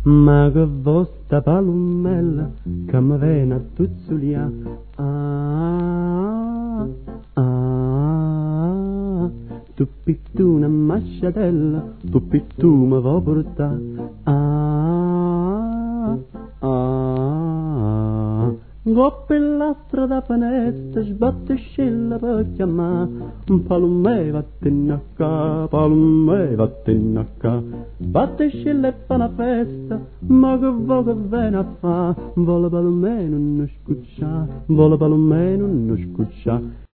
Ma che vostra palumella che mi viene a tuzzulia. Ah, ah, tu pittu una masciatella, tu pittu mi vuoi portare. Ah, ah, goppi la strada panetta, sbatte scilla per chiamare. Palume vattene a ca, palume vattene a ca. Batte scilla e fa una festa, ma che vuoi che viene a fa? Vola palume non scuccia, vola palume non scuccia.